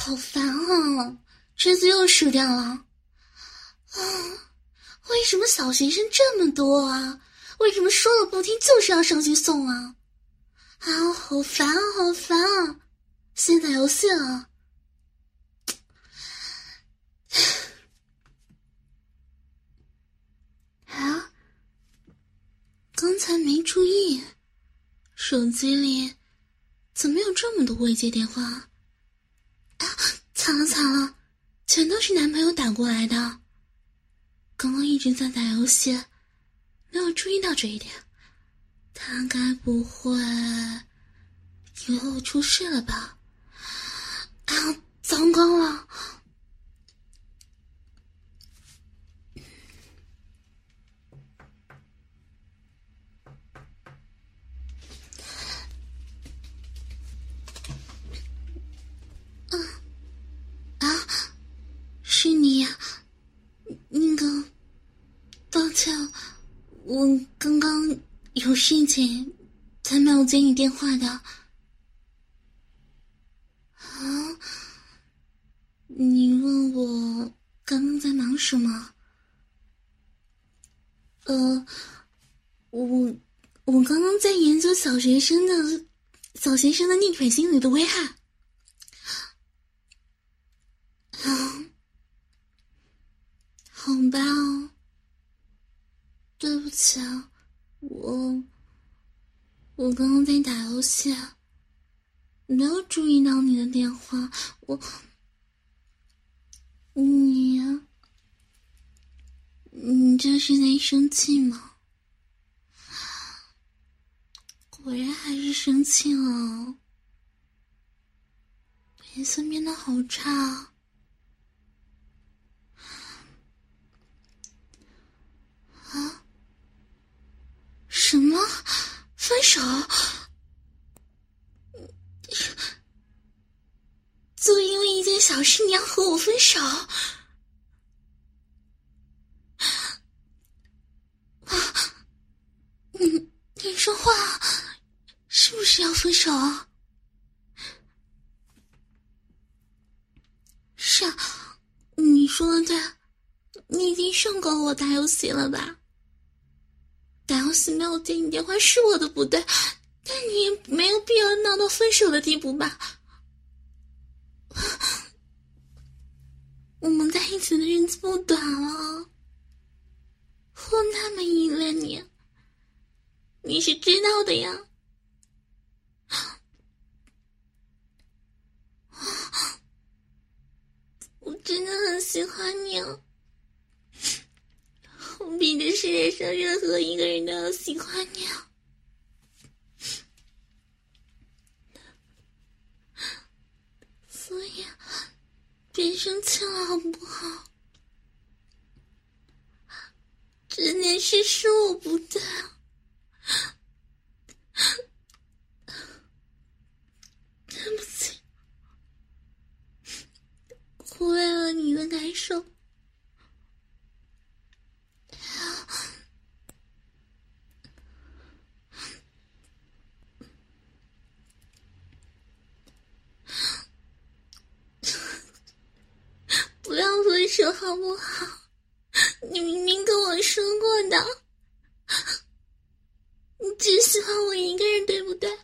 好烦啊！这次又输掉了。啊，为什么小学生这么多啊？为什么说了不听就是要上去送啊？啊，好烦啊，好烦啊！先打游戏了。啊，刚才没注意，手机里怎么有这么多未接电话？啊，惨了惨了，全都是男朋友打过来的。刚刚一直在打游戏，没有注意到这一点。他该不会以为我出事了吧？啊，糟糕了！是你呀？那个，抱歉，我刚刚有事情，才没有接你电话的。啊？你问我刚刚在忙什么？我刚刚在研究小学生的逆反心理的危害。啊，好吧哦，对不起啊，我刚刚在打游戏，没有注意到你的电话。你这是在生气吗？果然还是生气了，脸色变得好差。啊？什么？分手？就因为一件小事你要和我分手？你说话是不是要分手啊？是啊，你说的对，你已经胜过我打游戏了吧？打游戏没有接你电话是我的不对，但你也没有必要闹到分手的地步吧？我们在一起的日子不短了，我那么依恋你，你是知道的呀。我真的很喜欢你，我比这世界上任何一个人都要喜欢你。所以别生气了好不好？这件事是我不对，对不起，我为了你的感受，不要分手好不好？你明明跟我说过的，你只喜欢我一个人，对不对？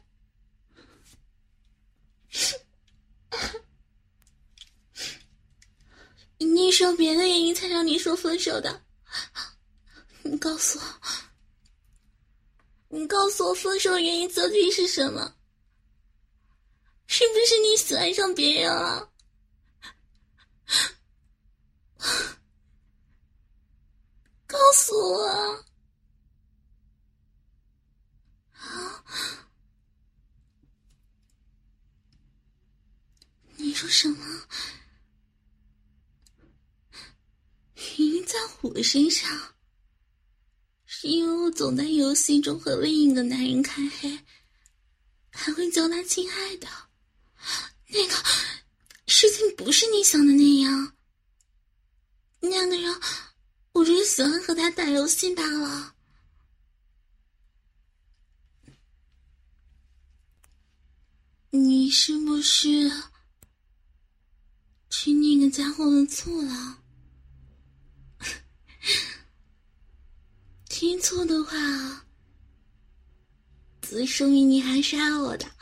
一定是有别的原因才让你说分手的。你告诉我分手的原因究竟是什么？是不是你喜欢上别人了？告诉我啊！你说什么？原因在我身上，是因为我总在游戏中和另一个男人开黑，还会叫他亲爱的。那个事情不是你想的那样，那个人我只是喜欢和他打游戏罢了。你是不是吃那个家伙的醋了。吃醋的话，只说明你还是爱我的。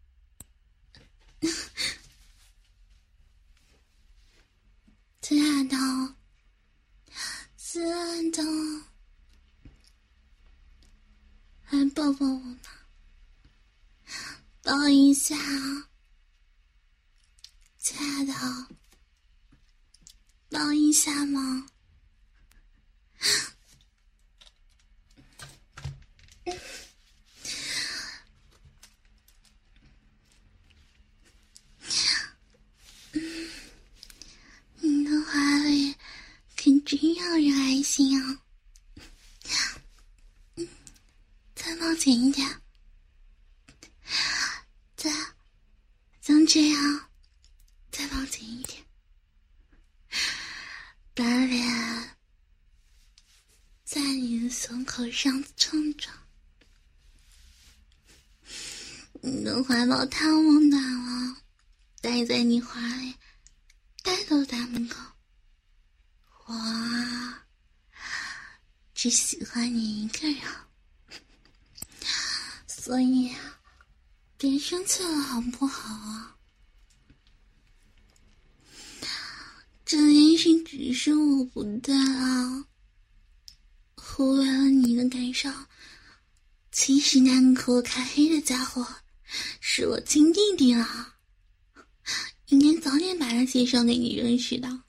亲爱的，亲爱的，来抱抱我吧，抱一下，亲爱的，抱一下吗？你的怀里可真让人安心啊！再抱紧一点，再像这样，再抱紧一点，把脸在你的胸口上蹭着。你的怀抱太温暖了，待在你怀里待都待不够。我只喜欢你一个人，所以别生气了好不好啊？这件事只是我不对了，忽略了你的感受。其实那个给我开黑的家伙是我亲弟弟了，应该早点把他介绍给你认识的。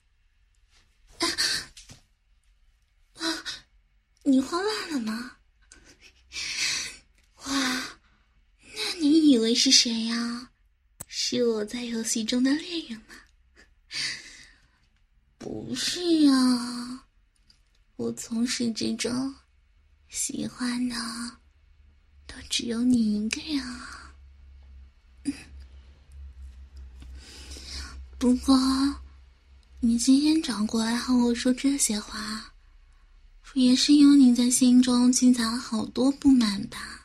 你慌乱了吗？哇，那你以为是谁呀？是我在游戏中的猎人吗？不是啊，我从始至终喜欢的都只有你一个人啊。不过你今天找过来和我说这些话，也是因为你在心中积攒了好多不满吧？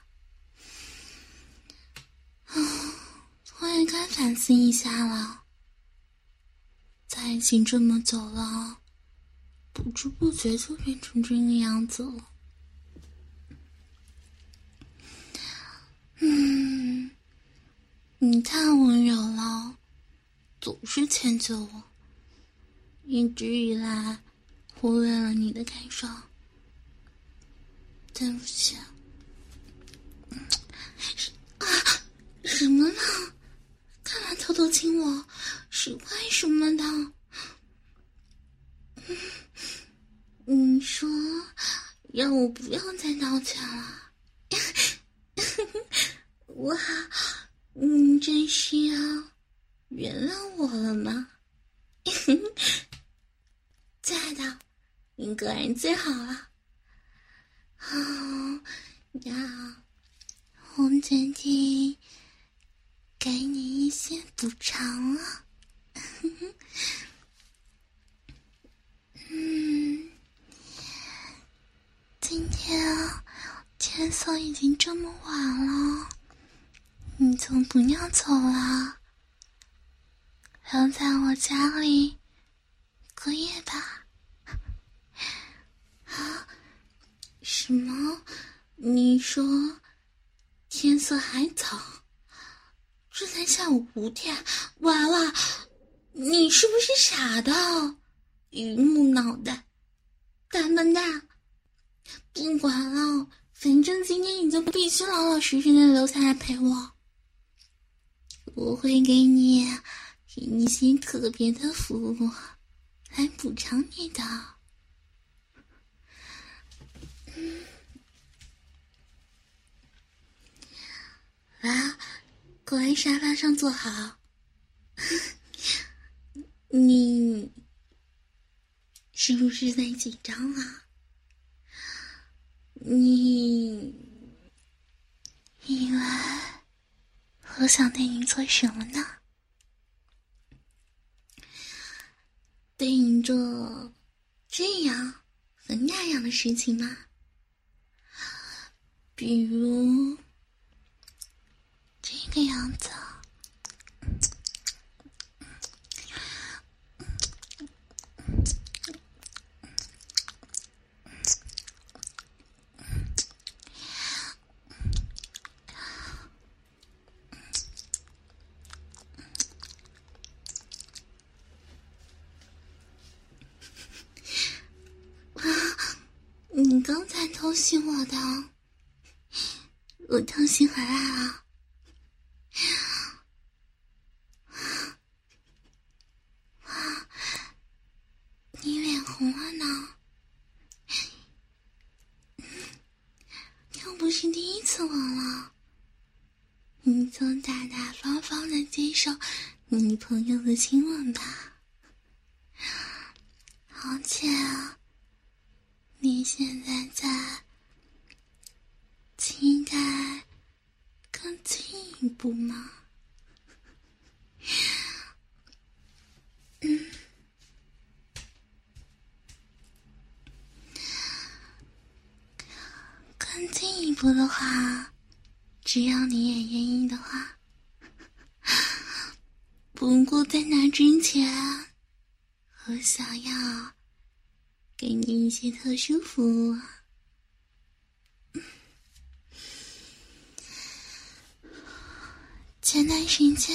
我也该反思一下了。在一起这么久了，不知不觉就变成这个样子了。你太温柔了，总是迁就我，一直以来忽略了你的感受，对不起。什么呢？干嘛偷偷亲我？是为什么的？你说让我不要再道歉了。你真是要原谅我了吗？亲爱的，你果然最好了。我决定给你一些补偿了。今天天色已经这么晚了，你就不要走了，留在我家里过夜吧。什么？你说天色还早？这才下午5点，娃娃，你是不是傻的？榆木脑袋，大笨蛋！不管了，反正今天你就必须老老实实的留下来陪我。我会给你一些特别的服务来补偿你的。来，过来沙发上坐好。你是不是在紧张啊？你以为我想对你做什么呢？对你做这样和那样的事情吗？比如这个样子。 偷袭我的，我偷袭回来了。你脸红了呢，又不是第一次吻了，你就大大方方的接受女朋友的亲吻吧。而且你现在在期待更进一步吗？更进一步的话，只要你也愿意的话，不过在那之前，我想要给你一些特殊服务。前段时间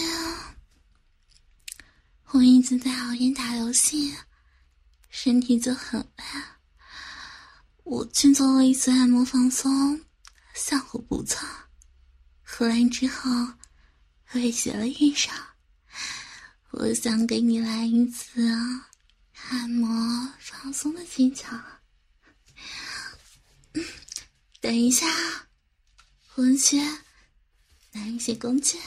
我一直在熬夜打游戏，身体就很累，我去做了一次按摩放松，效果不错。回来之后我也学了一手，我想给你来一次按摩放松的技巧。等一下，我去拿一些工具。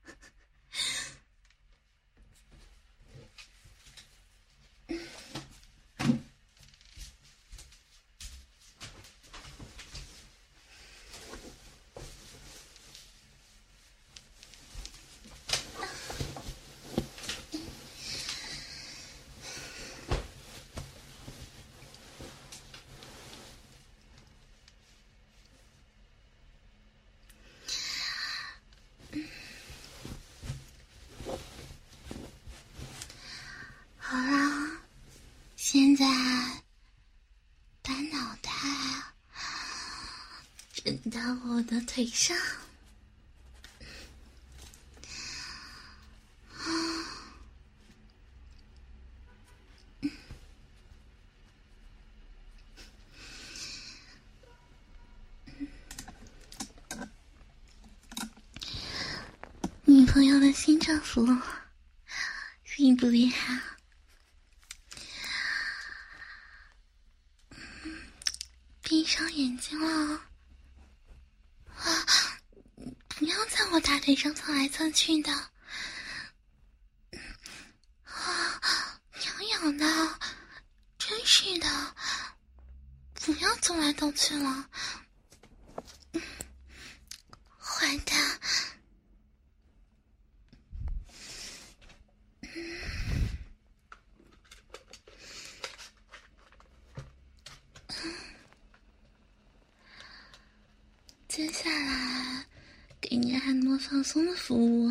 好啦，现在把脑袋枕到我的腿上。女朋友的新丈夫厉不厉害？闭上眼睛了，不要在我大腿上蹭来蹭去的，痒痒的，真是的，不要动来动去了，坏蛋。接下来给你按摩放松的服务。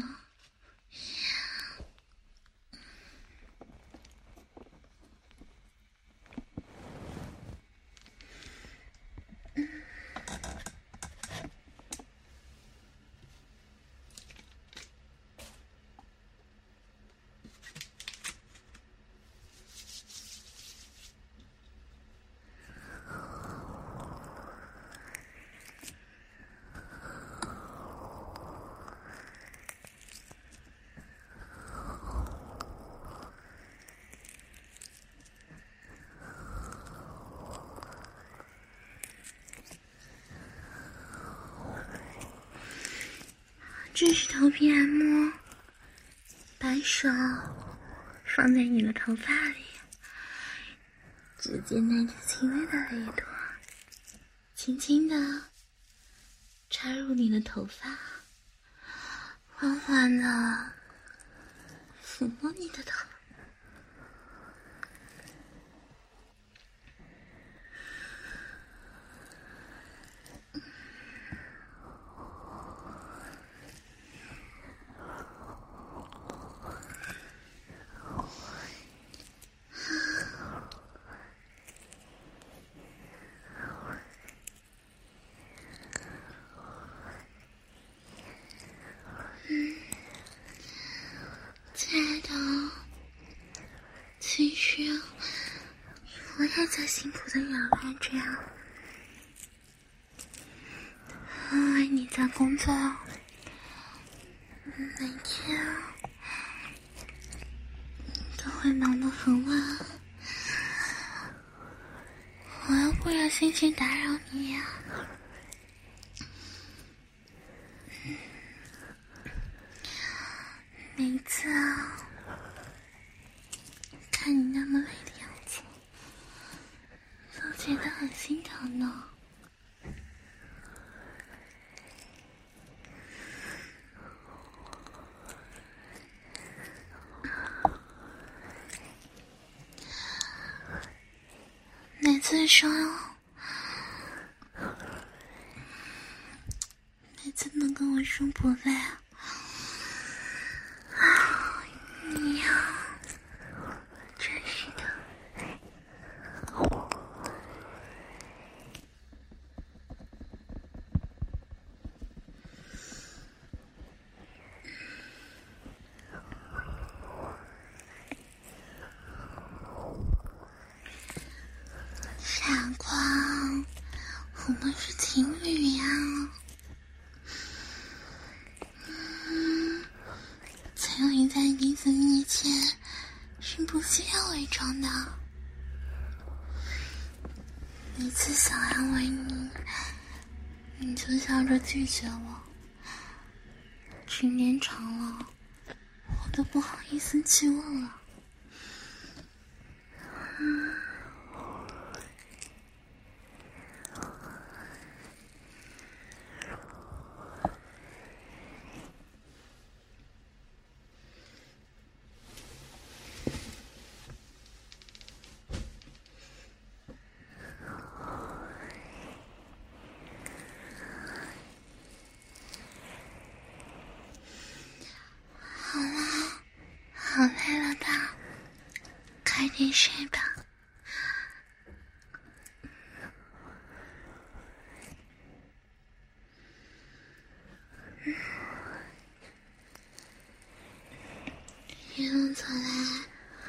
这是头皮按摩，把手放在你的头发里，直接拿着轻微的力度，轻轻的插入你的头发，缓缓的抚摸你的头。亲爱的，其实我也在辛苦的养育着呀。 为你在工作，每天都会忙得很晚，我又不忍心去打扰你呀。每一次看你那么累的样子，都觉得很心疼呢。每次说，每次都跟我说不累，你呀，真是的。傻瓜，我们是情侣呀。只有你在彼此面前是不需要伪装的。每次想安慰你，你就笑着拒绝我。时间长了，我都不好意思去问了。好累了吧，快点睡吧。一路走来，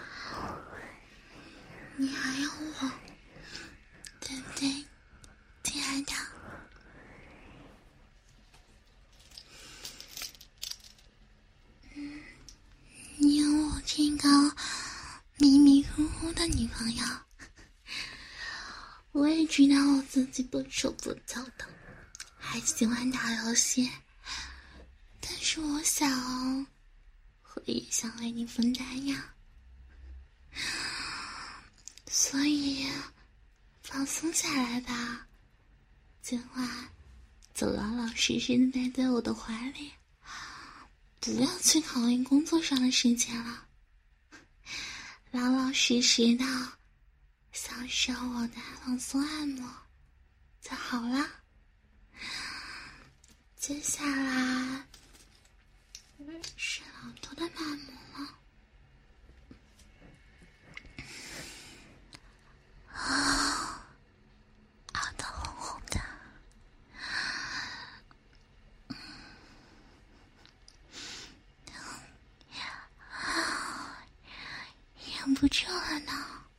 你还有我，对不对，亲爱的？你有我这个迷迷糊糊的女朋友，我也知道我自己不手不脚的，还喜欢打游戏，但是我想，我也想为你分担呀，所以放松下来吧，今晚就老老实实的待在我的怀里，不要去考虑工作上的事情了，老老实实的享受我的放松按摩就好了。接下来是老头的按摩了。熬得红红的，忍不住了呢。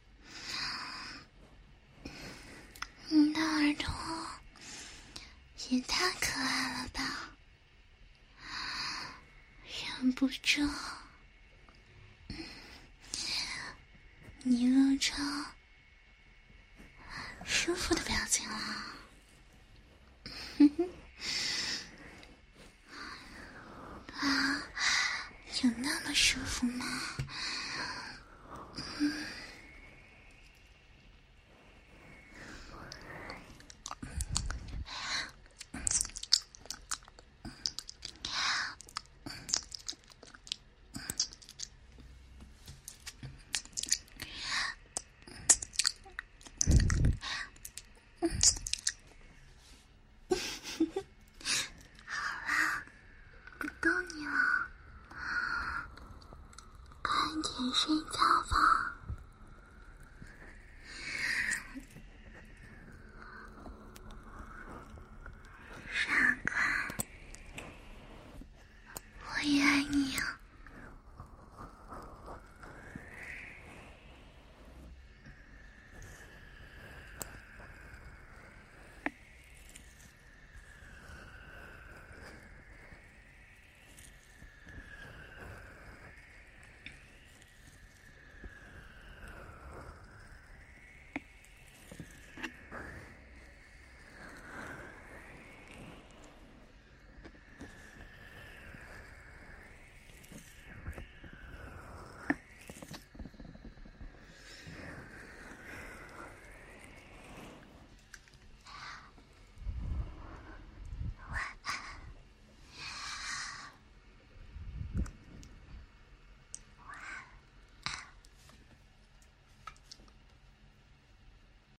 你的耳朵也太可爱了吧，忍不住你露出舒服的表情了。啊，有那么舒服吗？不逗你了，快点睡觉。